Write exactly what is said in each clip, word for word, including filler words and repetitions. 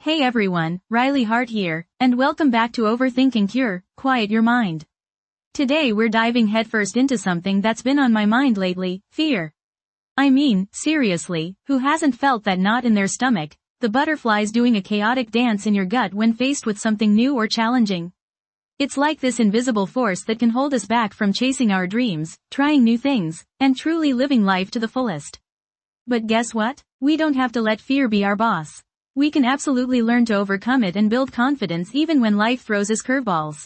Hey everyone, Riley Hart here, and welcome back to Overthinking Cure, Quiet Your Mind. Today we're diving headfirst into something that's been on my mind lately, fear. I mean, seriously, who hasn't felt that knot in their stomach, the butterflies doing a chaotic dance in your gut when faced with something new or challenging? It's like this invisible force that can hold us back from chasing our dreams, trying new things, and truly living life to the fullest. But guess what? We don't have to let fear be our boss. We can absolutely learn to overcome it and build confidence even when life throws us curveballs.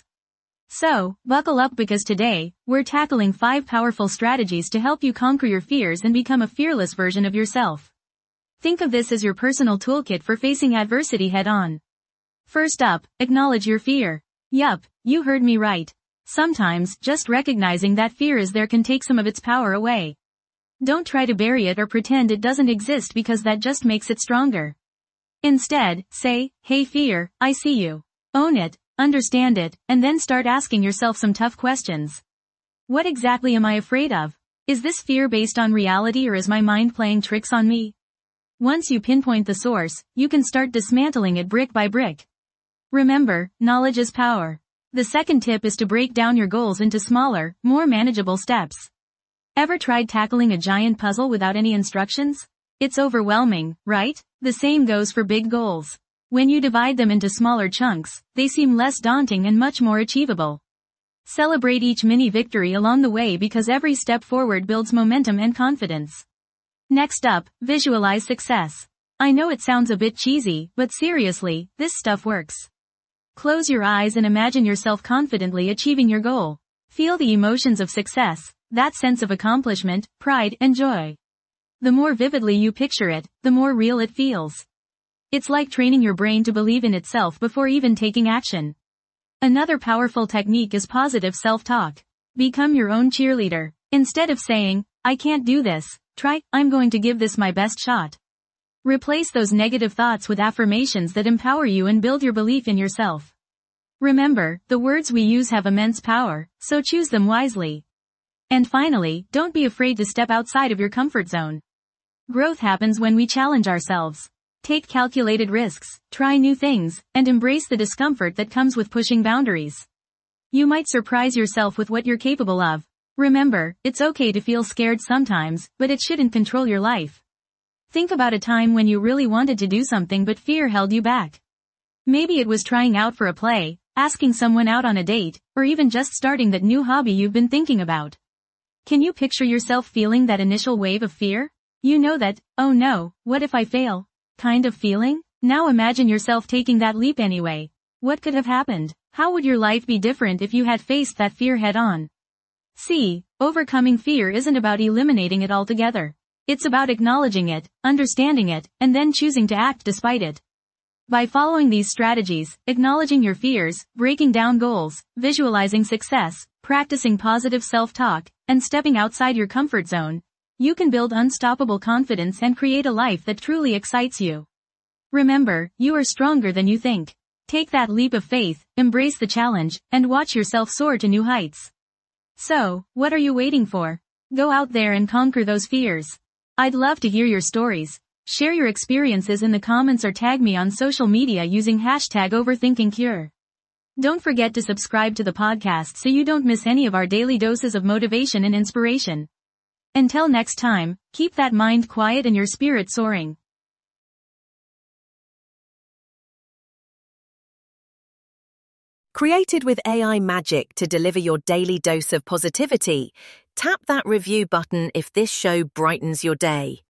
So, buckle up because today, we're tackling five powerful strategies to help you conquer your fears and become a fearless version of yourself. Think of this as your personal toolkit for facing adversity head-on. First up, acknowledge your fear. Yup, you heard me right. Sometimes, just recognizing that fear is there can take some of its power away. Don't try to bury it or pretend it doesn't exist because that just makes it stronger. Instead, say, hey fear, I see you. Own it, understand it, and then start asking yourself some tough questions. What exactly am I afraid of? Is this fear based on reality or is my mind playing tricks on me? Once you pinpoint the source, you can start dismantling it brick by brick. Remember, knowledge is power. The second tip is to break down your goals into smaller, more manageable steps. Ever tried tackling a giant puzzle without any instructions? It's overwhelming, right? The same goes for big goals. When you divide them into smaller chunks, they seem less daunting and much more achievable. Celebrate each mini victory along the way because every step forward builds momentum and confidence. Next up, visualize success. I know it sounds a bit cheesy, but seriously, this stuff works. Close your eyes and imagine yourself confidently achieving your goal. Feel the emotions of success, that sense of accomplishment, pride, and joy. The more vividly you picture it, the more real it feels. It's like training your brain to believe in itself before even taking action. Another powerful technique is positive self-talk. Become your own cheerleader. Instead of saying, I can't do this, try, I'm going to give this my best shot. Replace those negative thoughts with affirmations that empower you and build your belief in yourself. Remember, the words we use have immense power, so choose them wisely. And finally, don't be afraid to step outside of your comfort zone. Growth happens when we challenge ourselves. Take calculated risks, try new things, and embrace the discomfort that comes with pushing boundaries. You might surprise yourself with what you're capable of. Remember, it's okay to feel scared sometimes, but it shouldn't control your life. Think about a time when you really wanted to do something but fear held you back. Maybe it was trying out for a play, asking someone out on a date, or even just starting that new hobby you've been thinking about. Can you picture yourself feeling that initial wave of fear? You know that, oh no, what if I fail? Kind of feeling? Now imagine yourself taking that leap anyway. What could have happened? How would your life be different if you had faced that fear head on? See, overcoming fear isn't about eliminating it altogether. It's about acknowledging it, understanding it, and then choosing to act despite it. By following these strategies, acknowledging your fears, breaking down goals, visualizing success, practicing positive self-talk, and stepping outside your comfort zone, you can build unstoppable confidence and create a life that truly excites you. Remember, you are stronger than you think. Take that leap of faith, embrace the challenge, and watch yourself soar to new heights. So, what are you waiting for? Go out there and conquer those fears. I'd love to hear your stories. Share your experiences in the comments or tag me on social media using hashtag OverthinkingCure. Don't forget to subscribe to the podcast so you don't miss any of our daily doses of motivation and inspiration. Until next time, keep that mind quiet and your spirit soaring. Created with A I magic to deliver your daily dose of positivity, tap that review button if this show brightens your day.